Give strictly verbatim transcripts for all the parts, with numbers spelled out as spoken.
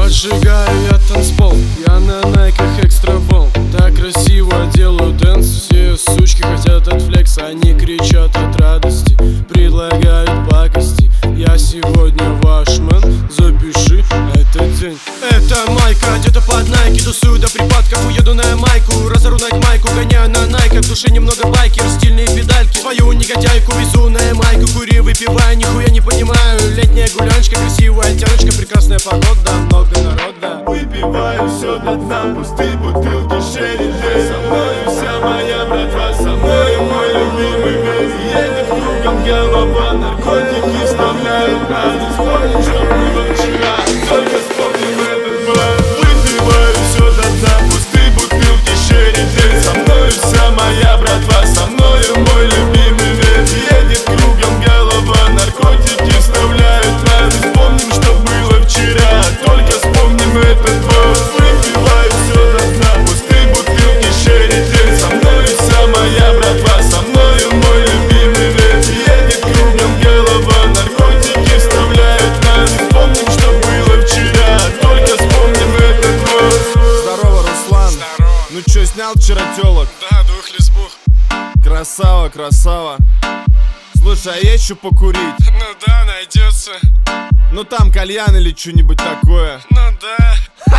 Поджигаю я танцпол, я на найках экстравол. Так красиво делаю дэнс, все сучки хотят от флекса. Они кричат от радости, предлагают пакости. Я сегодня ваш мэн, запиши этот день. Это майка, где-то под найки, тусую до припадков, уеду на майку. Разору найк-майку, гоняю на найках, в душе немного байкер, стильные педальки. Свою негодяйку везу на майку, кури, выпиваю, нихуя не понимаю. Летняя гуляночка, красивая тяночка, прекрасная погода, много народа. Выпиваю все до дна, пустые бутылки, шерри, со мною вся моя братва, со мною мой любимый весь. Едет кругом голова, наркотики вставляют нас. Не вспомним, что было вчера, только вспомним этот бар. Выпиваю все до дна, пустые бутылки, шерри, со мною вся моя братва, со мною мой любимый весь. Едет кругом голова, наркотики вставляют нас. Не вспомним, что было вчера, только вспомним этот бар. Выпиваю все до дна, пустые бутылки, шерри, со мною вся моя братва, со мною мой любимый весь. Едет кругом голова, наркотики вставляют нас. Не вспомним, что было вчера, только вспомним этот бар. Здорово, Руслан. Здорово. Ну чё, снял вчера тёлок? Да, двух лесбух. Красава, красава. Слушай, а есть что покурить? Ну да, найдется. Ну там кальян или что-нибудь такое. Ну да.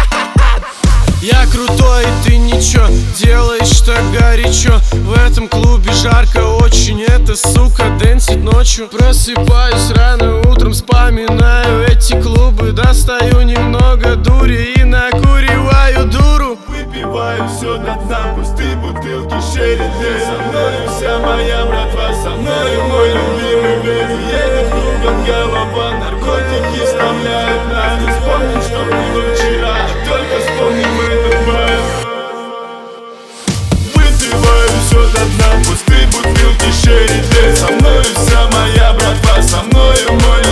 Я крутой, и ты ничего, делаешь так горячо. В этом клубе жарко очень, это, сука, дэнсит ночью. Просыпаюсь рано утром, вспоминаю эти клубы. Достаю немного дури и накуриваю дуру. Выпиваю все до дна, пустые бутылки, шерри, со мною вся моя братва, со мною мой любимый весь. Едет кругом голова, наркотики вставляют нас. Не вспомним, что было вчера, только вспомним этот бар. Выпиваю все до дна, пустые бутылки, шерри, со мною вся моя братва, со мною мой